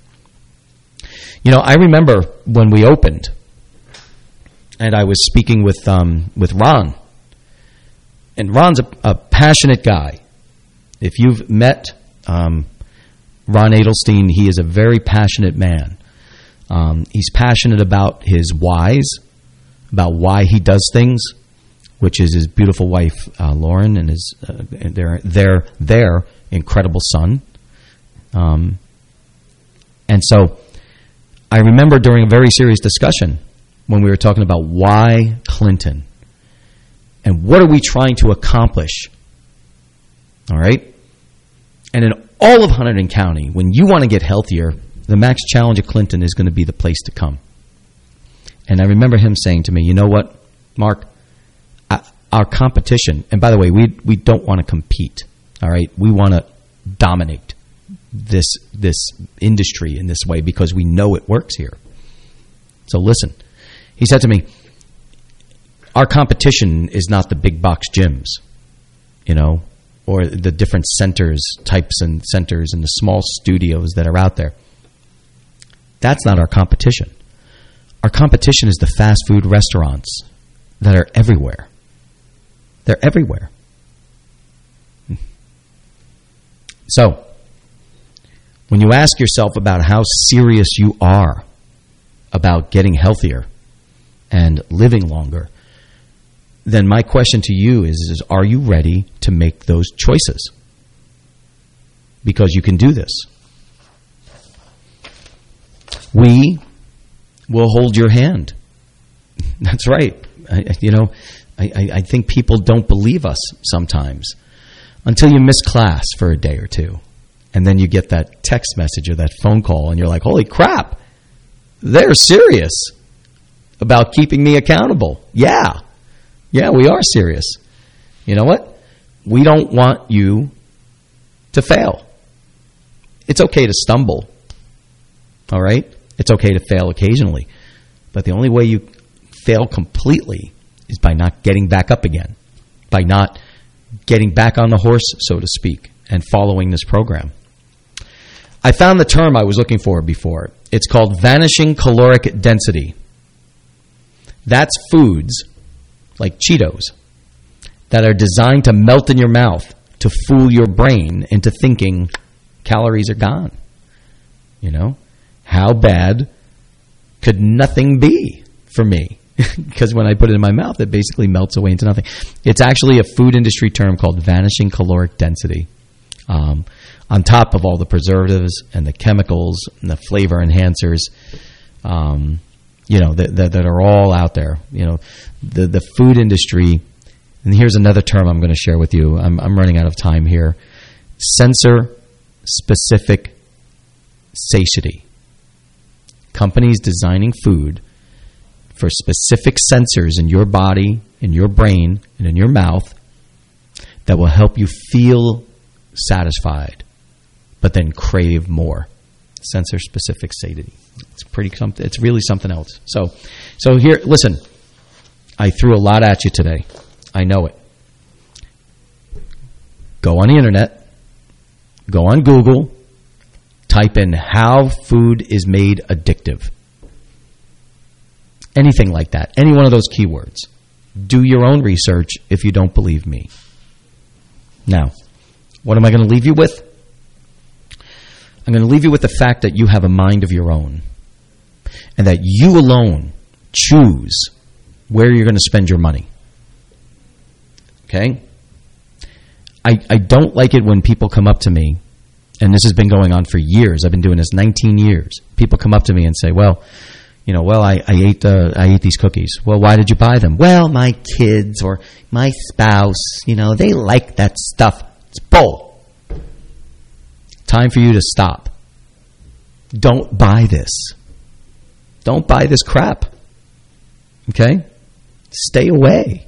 I remember when we opened, and I was speaking with Ron, and Ron's a passionate guy. If you've met Ron Adelstein, he is a very passionate man. He's passionate about his whys, about why he does things, which is his beautiful wife Lauren and his their incredible son. And so I remember during a very serious discussion when we were talking about why Clinton and what are we trying to accomplish. All right? And in all of Hunterdon County, when you want to get healthier, the Max Challenge of Clinton is going to be the place to come. And I remember him saying to me, you know what, Mark, our competition, and by the way, we don't want to compete, all right? We want to dominate this industry in this way because we know it works here. So listen, he said to me, our competition is not the big box gyms, or the different types and centers and the small studios that are out there. That's not our competition. Our competition is the fast food restaurants that are everywhere. They're everywhere. So, when you ask yourself about how serious you are about getting healthier and living longer, then my question to you is are you ready to make those choices? Because you can do this. We will hold your hand. That's right. I think people don't believe us sometimes until you miss class for a day or two. And then you get that text message or that phone call and you're like, holy crap, they're serious about keeping me accountable. Yeah, we are serious. You know what? We don't want you to fail. It's okay to stumble. All right? It's okay to fail occasionally. But the only way you fail completely is by not getting back up again, by not getting back on the horse, so to speak, and following this program. I found the term I was looking for before. It's called vanishing caloric density. That's foods like Cheetos that are designed to melt in your mouth to fool your brain into thinking calories are gone. How bad could nothing be for me? Because when I put it in my mouth, it basically melts away into nothing. It's actually a food industry term called vanishing caloric density. On top of all the preservatives and the chemicals and the flavor enhancers, that are all out there. The food industry, and here's another term I'm going to share with you. I'm running out of time here. Sensor-specific satiety. Companies designing food for specific sensors in your body, in your brain, and in your mouth that will help you feel satisfied, but then crave more. Sensor-specific satiety. It's really something else. So here, listen. I threw a lot at you today. I know it. Go on the internet. Go on Google. Type in how food is made addictive. Anything like that. Any one of those keywords. Do your own research if you don't believe me. Now, what am I going to leave you with? I'm going to leave you with the fact that you have a mind of your own and that you alone choose where you're going to spend your money. Okay? I don't like it when people come up to me, and this has been going on for years. I've been doing this 19 years. People come up to me and say, I ate these cookies. Well, why did you buy them? Well, my kids or my spouse, they like that stuff. It's bull. Time for you to stop. Don't buy this. Don't buy this crap. Okay? Stay away.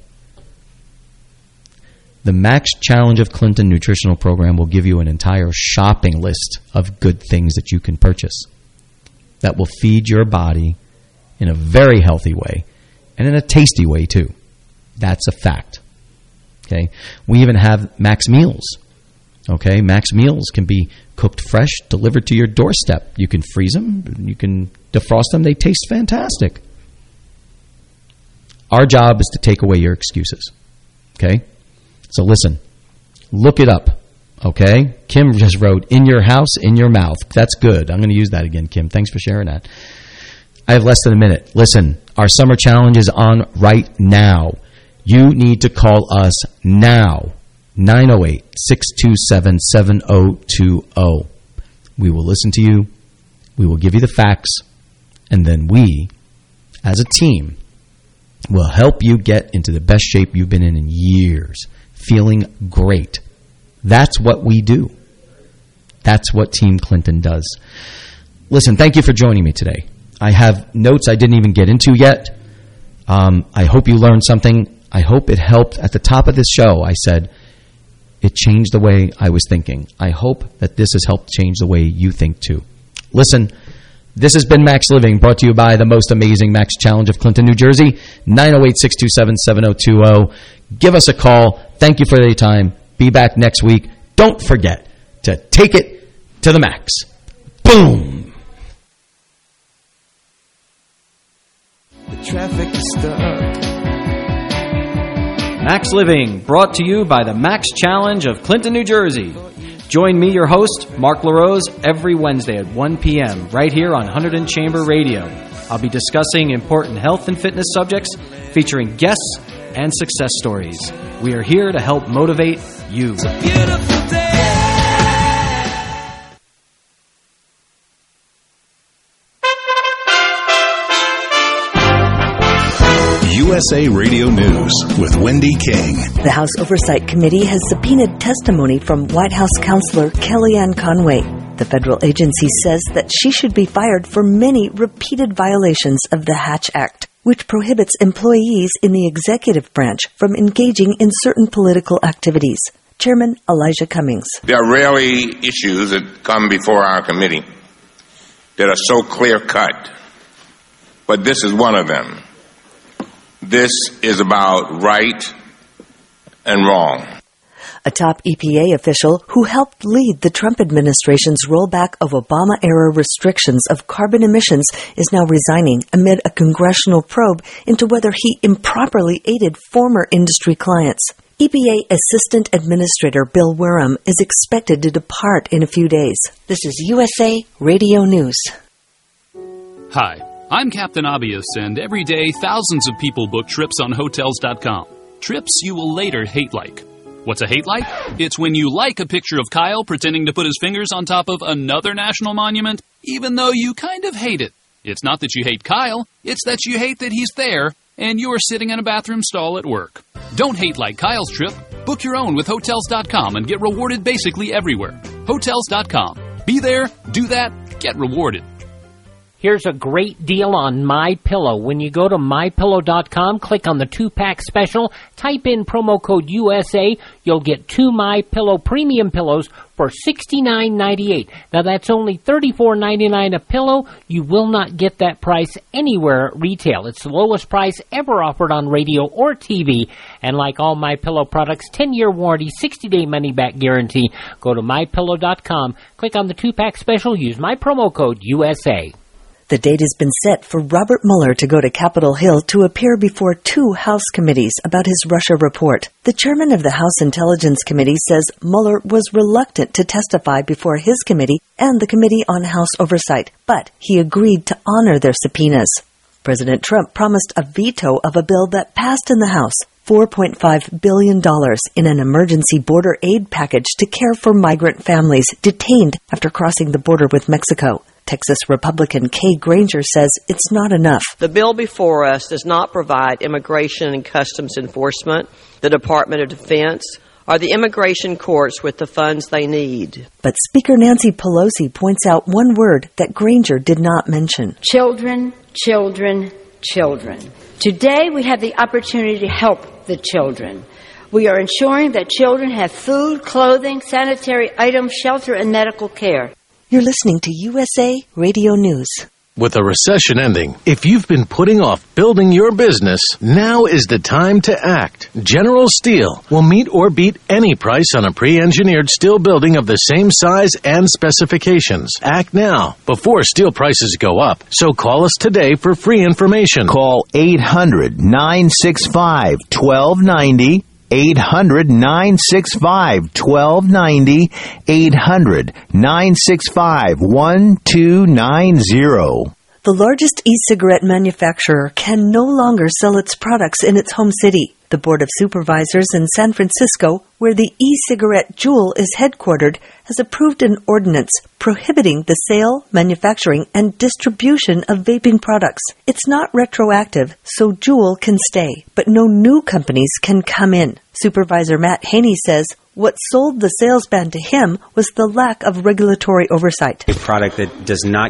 The Max Challenge of Clinton nutritional program will give you an entire shopping list of good things that you can purchase that will feed your body in a very healthy way and in a tasty way too. That's a fact. Okay? We even have Max Meals. Okay? Max Meals can be cooked fresh, delivered to your doorstep. You can freeze them. You can defrost them. They taste fantastic. Our job is to take away your excuses. Okay? So listen. Look it up. Okay? Kim just wrote, in your house, in your mouth. That's good. I'm going to use that again, Kim. Thanks for sharing that. I have less than a minute. Listen, our summer challenge is on right now. You need to call us now. 908-627-7020. We will listen to you. We will give you the facts. And then we, as a team, will help you get into the best shape you've been in years. Feeling great. That's what we do. That's what Team Clinton does. Listen, thank you for joining me today. I have notes I didn't even get into yet. I hope you learned something. I hope it helped. At the top of this show, I said, it changed the way I was thinking. I hope that this has helped change the way you think too. Listen, this has been Max Living, brought to you by the most amazing Max Challenge of Clinton, New Jersey, 908-627-7020. Give us a call. Thank you for your time. Be back next week. Don't forget to take it to the max. Boom! The traffic is stuck. Max Living, brought to you by the Max Challenge of Clinton, New Jersey. Join me, your host, Mark LaRose, every Wednesday at 1 p.m. right here on Hunterdon Chamber Radio. I'll be discussing important health and fitness subjects, featuring guests and success stories. We are here to help motivate you. It's a beautiful day. USA Radio News with Wendy King. The House Oversight Committee has subpoenaed testimony from White House counselor Kellyanne Conway. The federal agency says that she should be fired for many repeated violations of the Hatch Act, which prohibits employees in the executive branch from engaging in certain political activities. Chairman Elijah Cummings. There are rarely issues that come before our committee that are so clear-cut, but this is one of them. This is about right and wrong. A top EPA official who helped lead the Trump administration's rollback of Obama-era restrictions of carbon emissions is now resigning amid a congressional probe into whether he improperly aided former industry clients. EPA Assistant Administrator Bill Wareham is expected to depart in a few days. This is USA Radio News. Hi, I'm Captain Obvious, and every day thousands of people book trips on Hotels.com. Trips you will later hate like. What's a hate like? It's when you like a picture of Kyle pretending to put his fingers on top of another national monument, even though you kind of hate it. It's not that you hate Kyle, it's that you hate that he's there, and you're sitting in a bathroom stall at work. Don't hate like Kyle's trip. Book your own with Hotels.com and get rewarded basically everywhere. Hotels.com. Be there, do that, get rewarded. Here's a great deal on MyPillow. When you go to MyPillow.com, click on the 2-pack special, type in promo code USA, you'll get 2 MyPillow premium pillows for $69.98. Now that's only $34.99 a pillow. You will not get that price anywhere at retail. It's the lowest price ever offered on radio or TV. And like all MyPillow products, 10-year warranty, 60-day money-back guarantee. Go to MyPillow.com, click on the 2-pack special, use my promo code USA. The date has been set for Robert Mueller to go to Capitol Hill to appear before 2 House committees about his Russia report. The chairman of the House Intelligence Committee says Mueller was reluctant to testify before his committee and the Committee on House Oversight, but he agreed to honor their subpoenas. President Trump promised a veto of a bill that passed in the House, $4.5 billion in an emergency border aid package to care for migrant families detained after crossing the border with Mexico. Texas Republican Kay Granger says it's not enough. The bill before us does not provide Immigration and Customs Enforcement, the Department of Defense, or the immigration courts with the funds they need. But Speaker Nancy Pelosi points out one word that Granger did not mention. Children, children, children. Today we have the opportunity to help the children. We are ensuring that children have food, clothing, sanitary items, shelter, and medical care. You're listening to USA Radio News. With a recession ending, if you've been putting off building your business, now is the time to act. General Steel will meet or beat any price on a pre-engineered steel building of the same size and specifications. Act now, before steel prices go up. So call us today for free information. Call 800-965-1290. 800-965-1290. 800-965-1290. The largest e-cigarette manufacturer can no longer sell its products in its home city. The Board of Supervisors in San Francisco, where the e-cigarette Juul is headquartered, has approved an ordinance prohibiting the sale, manufacturing, and distribution of vaping products. It's not retroactive, so Juul can stay, but no new companies can come in. Supervisor Matt Haney says what sold the sales ban to him was the lack of regulatory oversight. A product that does not